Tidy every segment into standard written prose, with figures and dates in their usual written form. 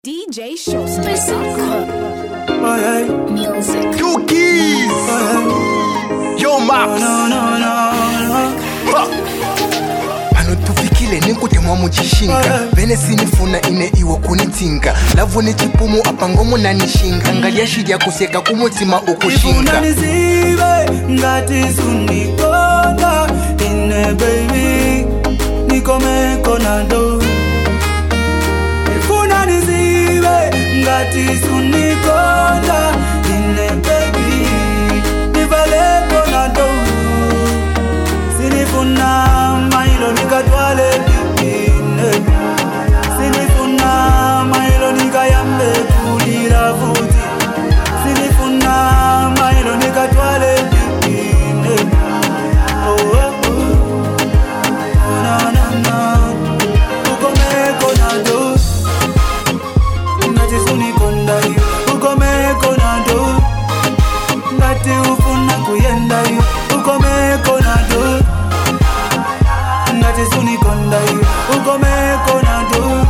DJ Showstopper. Music. Two keys. Yo Max. Pano tufikile ninkutemwa muchishinga vene sinifuna ine iwo kunitinga lavone chipumu apangomo nanishinga ngalia shidi ya kuseka kumutima ukushinga Ifuna nizive ngati sunikona ine baby nikomeko nado Ifuna nizive ngati sunikona ine baby nivaleko nado Sinifuna mailo nikatwale ine Sinifuna mailo nikayambe kulira futi Sinifuna mailo nikatwale ine Oh oh oh Na na na Ukomeko nado Ngati sunikonda yu Ukomeko nado Ngati ufuna kuyenda yu Ukomeko nado Ngati sunikonda yu Ukomeko nado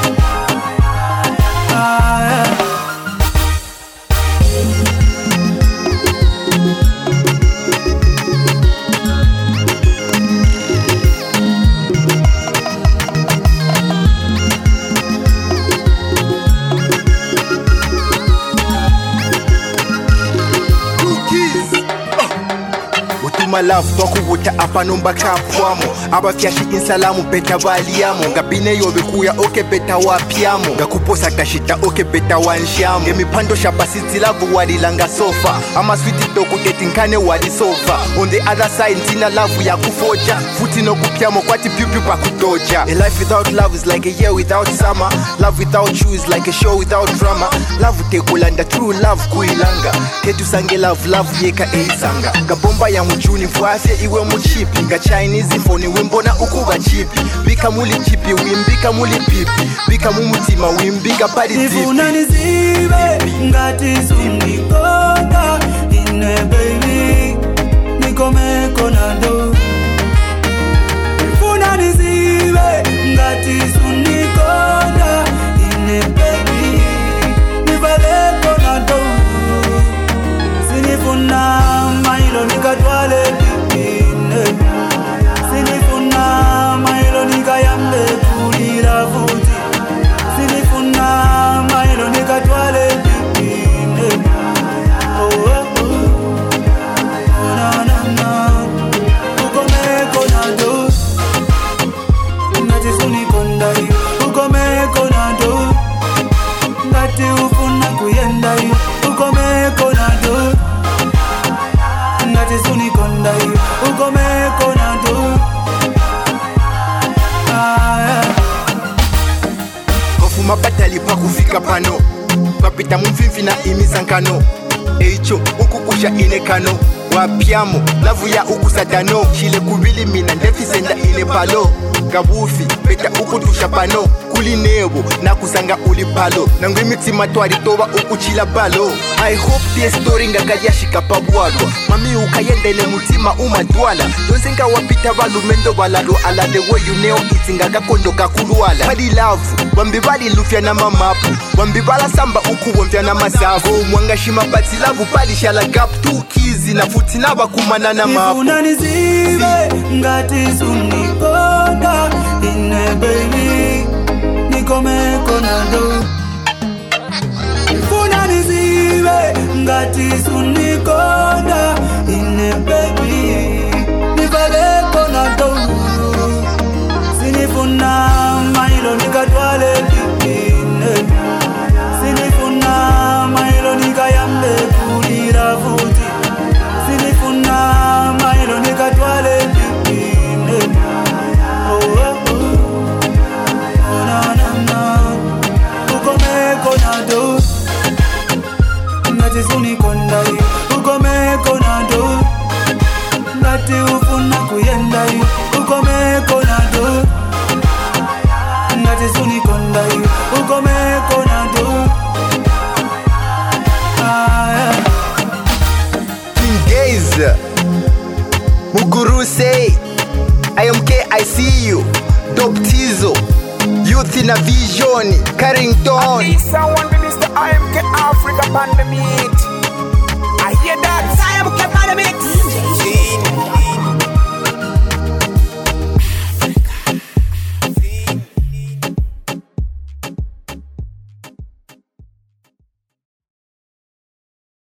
My love twakuvuta apa nomba kapwamo abafyashi insalamu beta valiamo ngabine yobe kuya oke beta wapiamo ngakuposa kashita oke beta wanshamo ngemipando shabasiti lavu walilanga sofa ama sweet toku tetinkane wali sofa on the other side tina lavu ya kufoja futi no kupyamo kwati piu pa kudoja a life without love is like a year without summer love without you is like a show without drama love tekulanda true love kuilanga ketu sange love yeka eisanga ngabomba ya mujuni Mfwafye iwe muchipi nga Chinese phone wimbona ukuba chipi bika muli chipi wimbika muli pipi bika mumutima wimbika pali zipi Ifuna nizive ngati sunikona ine baby nikomeko nado Ifuna nizive ngati sunikona ine baby nivaleko nado Sinifuna mailo nikatwale Sinifuna mailo nikayambe kulira futi Sinifuna mailo nikatwale Oh oh oh Na na na Ukomeko nado Ngati sunikonda yu Ukomeko nado Ngati ufuna kuyenda yu Ukomeko nado Ngati sunikonda yu Ukomeko nado Kofuma batali pa kufika pano papita mumfimfi na imisankano eicho ukukusha inekano wapiamo lavu ya ukusatano shile kubili mina ndefisenda ine palo gabufi peta ukutusha pano kulinebo na kusanga ulipalo nangwe mitima twari toba ukuchila balo I hope the story ngakayashika pabwalwa mami ukayendele mutima umadwala donsenga wapita balumendo balalo ala the way you know itinga gakondo kakulwala bali love wambibali lufya na mamapu wambibala samba ukuwomfya na masavu mwangashima bati love pali shala gap two keys na futi na bakumana na mapu Ifuna nizive ngati sunikona ine baby nikomeko nado Ifuna nizive ngati sunikona ine baby nivaleko nado Sinifuna mailo nikatwale ine Sinifuna mailo nikayambe kulira futi Sinifuna mailo nikatwale ine Oh oh oh Na na na Ukomeko nado Ngati sunikonda yu Ukomeko nado Ngati ufuna kuyenda yu Ukomeko nado Ngati sunikonda yu Ukomeko nado King Gaze Muguru say I am K I see you Dope Tizo youth in a vision Carrington This one Mr. IMK Africa pandemic